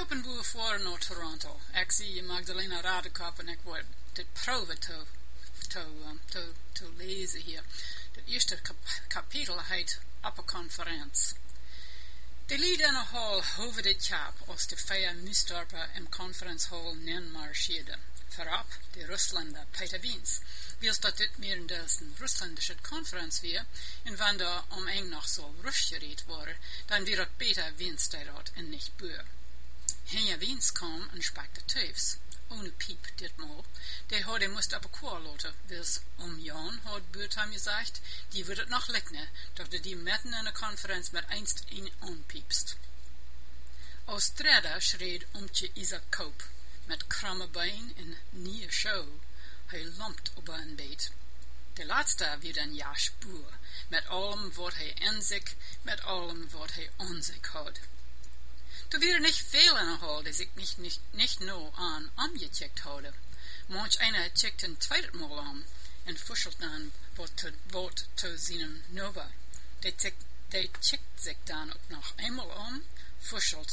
lopen we voor naar Toronto. Ik zie Magdalena Radekop en ik word dit proeven te lezen hier. Het eerste kapitel heet Appenconferentie. De lieden hal over dit jaar als de vijf misdorpen in conferentiehal nen marcheerden. Voorop de Russlander Peter Wiens, wils dat dit meerendeels een Russlandische conferentie weer, en wanneer om eng nog zo Russisch gereed worden, dan weer het Peter Wiens daaruit en niet Boer. Henja Wiens kwam en sprak de teufs, ohne piep ditmaal, de had moest op een kwaal laten, wils Jan had Boer hem gezegd, die wordt het nog lekne, dat die metten in een conferentie met einst een onpiepst. Ostrada schreed omtje Isaac Koop, met kramme been en nieuwe show. Hij lampt op een beet. De laatste weer een jaar Boer, met allem wat hij in zich, met allem wat hij on zich had. Er waren niet veel in een hal, die zich niet nou aan omgecheckt hadden. Manch einer checkt een tweede mal om, en fuschelt dan wat te zijn nova. Die checkt zich dan ook nog eenmaal om, fuschelt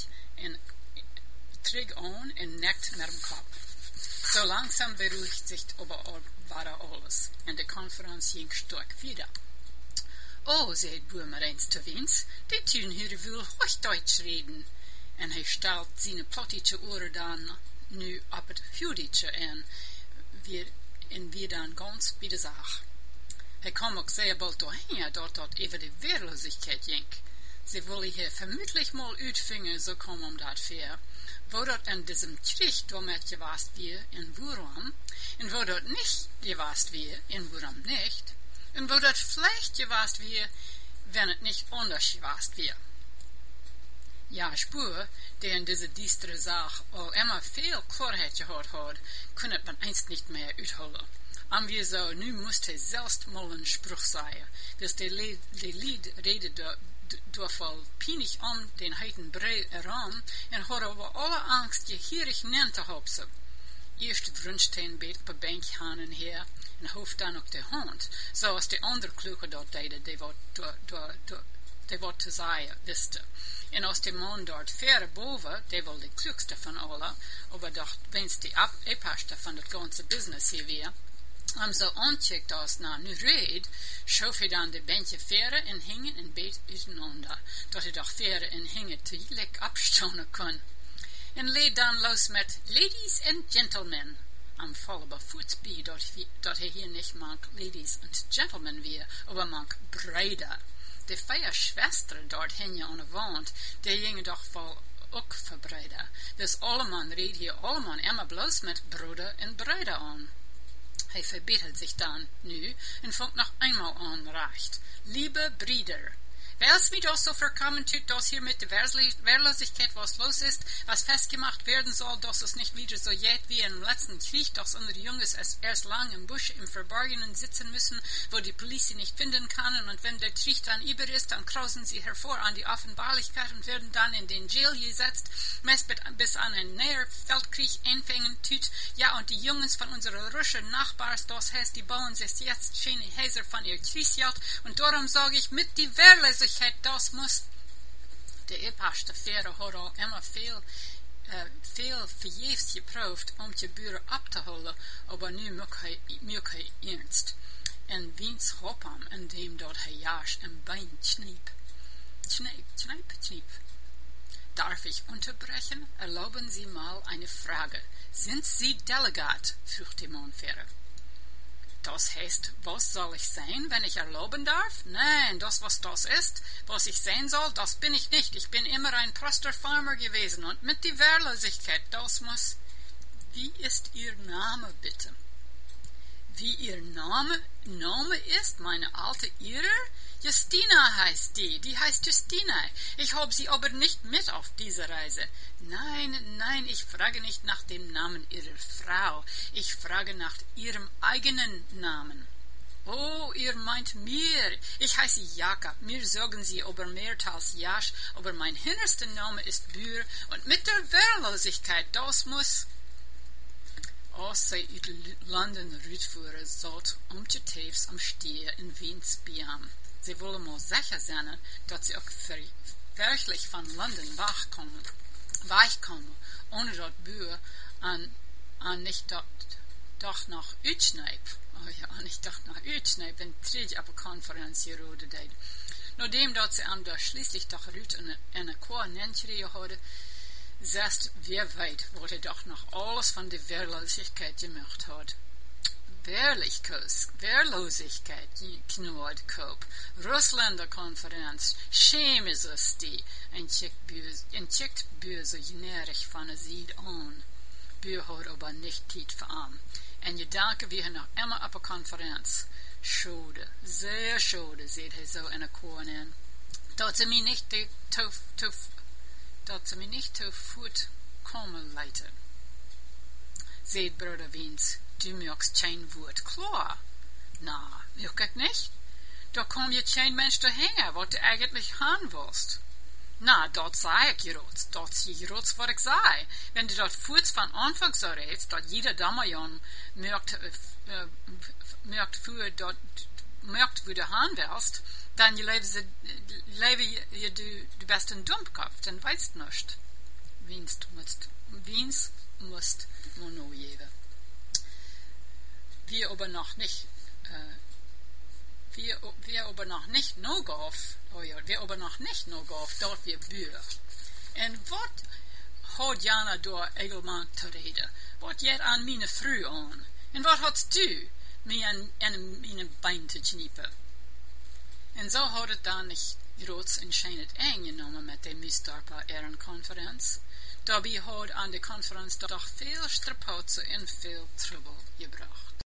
terug aan en nekt met hem kop. So langsam beruhigt sich war alles, en de conferentie ging stark wieder. Oh, zei Boer maar eens te Wiens, die tun hier wil Hochdeutsch reden. En hij stelt zijn plottische oren dan nu op het Judische en weer dan ganz bij de zaak. Hij kwam ook zeer bald doorheen, dat even de weerloosheid ging. Ze willen hier vermutlich mal uitvingen, so kom om dat ver. Wo dat in diesem Krieg damit gewast wir in Wuram, en wo dat nicht gewast wir in Wuram nicht, en wo dat vielleicht gewast wir, wenn het nicht anders gewast wir. Ja, Spur, der in diese diestere Sache al immer veel Klarheit gehad had, kon het man einst nicht mehr uitholen. Am wir so, nu moest hij zelfs mal een Spruch zeggen, dus de Lied rede doorval pinig om den heiten brei eran en hadden we alle angst je hierig nen te hopsen. Eerst wünscht hij een beetje op een bankje aan en her en hoofd dan ook de hond, zoals de andere kloeken dat deden, die wat te zeggen wisten. En als de man dort verre boven, die wel de klukste van alle, aber dacht wens die epasste van het ganze business hier weer, so aancheckt als nu reed, schoof hij dan de bandje verre en hingen en beet uiteinander, dat hij doch verre en hingen tegelijk afstonen kon. En leed dan los met ladies and gentlemen, am volle bevoets bij, dat hij hier niet mank ladies and gentlemen weer, aber mank bruiden. De vier schwesteren dort hingen aan de wand, die gingen toch vol ook verbreiden. Dus alleman reed hier alleman immer bloos met broeder en bruiden aan. Hij verbetert sich dann nu en fangt noch einmal an recht. Liebe Brüder, wer es mir doch so verkommen tut, dass hier mit der Wehrlosigkeit was los ist, was festgemacht werden soll, dass es nicht wieder so geht wie im letzten Krieg, dass unsere Jungs erst lang im Busch im Verborgenen sitzen müssen, wo die Polizei nicht finden kann, und wenn der Krieg dann über ist, dann krausen sie hervor an die Offenbarlichkeit und werden dann in den Jail gesetzt, meist bis an einen näher Feldkrieg anfangen tut, ja, und die Jungs von unseren russischen Nachbars, das heißt, die bauen sich jetzt schöne Häuser von ihr Kriegsjacht, und darum sage ich, mit die Wehrlosigkeit, das muss. De epaste Fähre hat al immer veel vergeefs geproefd om je buren op te holen, aber nu moet hij ernst. En Wiens hoop hem, indem dat hij jaars een bein kniep. Kniep. Darf ich unterbrechen? Erlauben Sie mal eine Frage. Sind Sie Delegat? Frug die Mondfähre. Das heißt, was soll ich sein, wenn ich erlauben darf? Nein, das, was das ist, was ich sein soll, das bin ich nicht. Ich bin immer ein Farmer gewesen und mit die Wehrlosigkeit, das muss... Wie ist Ihr Name, bitte? Wie Ihr Name ist, meine alte Ihrer? Justina heißt die heißt Justina. Ich hab sie aber nicht mit auf diese Reise. Nein, ich frage nicht nach dem Namen Ihrer Frau. Ich frage nach Ihrem eigenen Namen. Oh, ihr meint mir. Ich heiße Jakob. Mir sagen Sie aber mehrtals Jasch, aber mein innerster Name ist Bühr und mit der Wehrlosigkeit, das muss... Als zij uit London uitvoeren zat om te tevens om stier in Wiens bijam. Ze willen maar zeker zijn dat ze ook werkelijk van London wegkomen. weichkomen, ohne dat Buur aan nicht doch noch uitsnijp. Oh ja, aan nicht doch noch uitsnijp en terug op een conferentie rode deed. Nachdem dat ze aan daar schließlich doch Ruud en Koordinatierie hadden, zest wer weet wat hij doch noch alles van de Wehrlosigkeit gemacht hat. Wehrlosigkeit, knoord koop. Russländer Konferenz, schäme es die, en checkt böse generig van de Zied aan. Buur had aber nicht tijd voor aan. En je danken wir nog immer op een conferenz. Schade, sehr schade, seht hij zo in een koornen. Dat ze mij niet te voet komen leiten. Seht Bruder Wiens, du mögst kein Wort klar. Na, mög ich nicht. Da komm je kein Mensch daher, wat du eigentlich haben willst. Na, dat sei ich jerots, dat zie jerots wat ik zei. Wenn du dat voets van Anfang so redst, dat jeder Dammerjan merkt wo du haben wirst, dann lebe je du bist ein Dummkopf, dann weißt nicht. Wiens musst Mono geben. Wir aber noch nicht nog auf, dort wir Buur. En wat had Jana door Egelman te reden? Wat jet aan mijn vrouw aan? En wat hadst du mij aan mijn bein te kniepen? En zo had het dan niet rots en schijnend eng genomen met de misdarpa Ehrenkonferenz. Daarbij had aan de conferenz toch veel strapazen en veel trouble gebracht.